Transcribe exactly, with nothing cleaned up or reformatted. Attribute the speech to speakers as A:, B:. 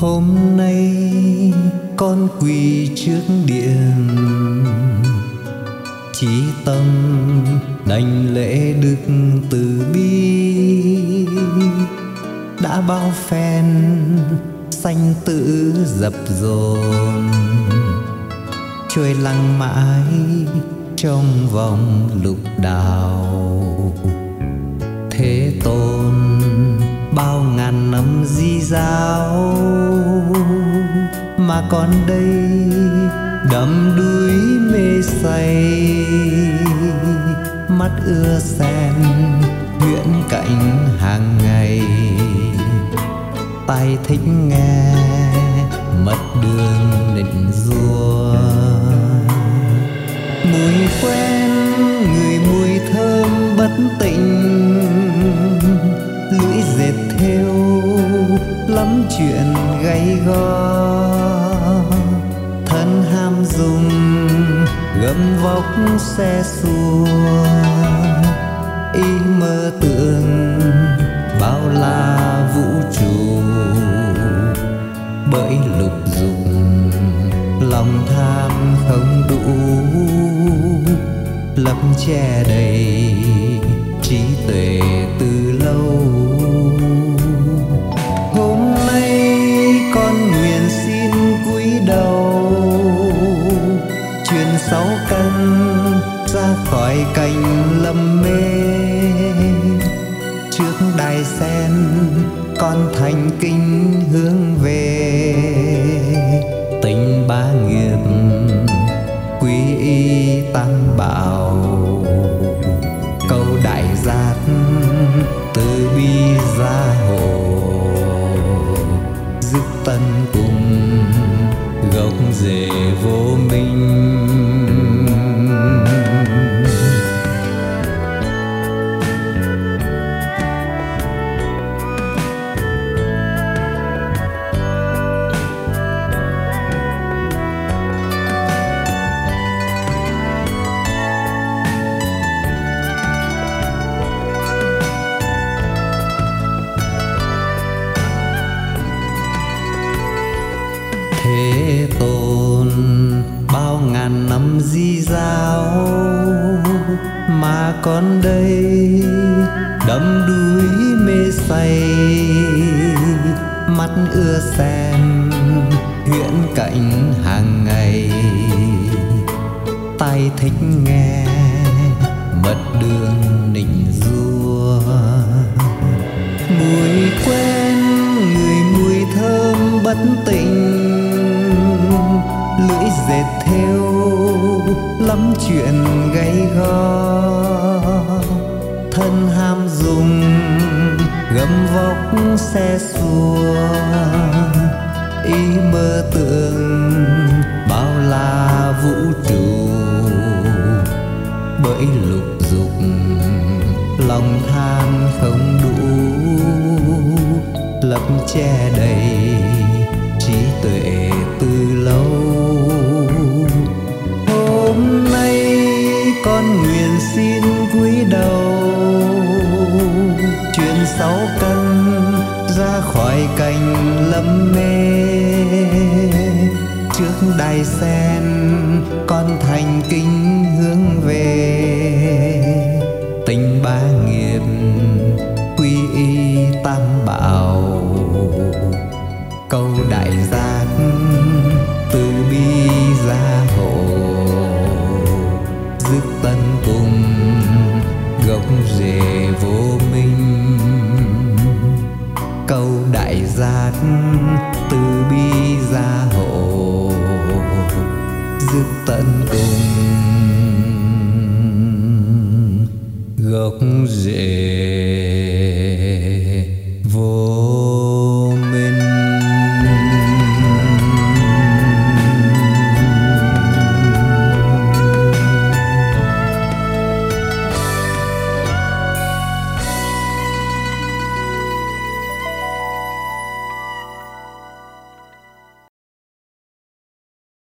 A: Hôm nay con quỳ trước điện, chí tâm đảnh lễ đức từ bi. Đã bao phen sanh tử dập dồn, trôi lặng mãi trong vòng lục đạo. Thế Tôn bao ngàn năm di giáo, mà còn đây đắm đuối mê say. Mắt ưa xem huyễn cảnh hàng ngày, tai thích nghe mất đường định rua. Mùi quen người mùi thơm bất tịnh, lưỡi dệt thêu lắm chuyện gay go. Thân ham dùng gấm vóc xe xua, ý mơ tưởng bao la vũ trụ. Bởi lục dục lòng tham không đủ, lấp che đầy trí tuệ từ lâu. Hôm nay con nguyện xin cúi đầu, truyền sáu căn ra khỏi cảnh lầm mê. Trước đài sen con thành kính hướng về, tình ba nghiệp quy y tam bảo. Câu đại giác từ bi gia hộ, dứt tân cùng gốc rễ vô minh. Thế Tôn bao ngàn năm di giáo, mà con đây đắm đuối mê say. Mắt ưa xem huyễn cảnh hàng ngày, tai thích nghe mất đường nịnh rua. Mùi quen người mùi thơm bất tịnh, lưỡi dệt thêu lắm chuyện gay go. Thân ham dùng gấm vóc xe xua, ý mơ tưởng bao la vũ trụ. Bởi lục dục lòng than không đủ, lấp che đầy trí tuệ từ lâu. Hôm nay con nguyện xin cúi đầu, truyền sáu căn ra khỏi cảnh lầm mê. Trước đài sen con thành kính hướng về, tình ba nghiệp quy y tam bảo. Câu đại giác từ bi gia hộ, dứt tân cùng gốc rễ vô minh. Câu đại giác từ bi gia hộ, dứt tận cùng gốc rễ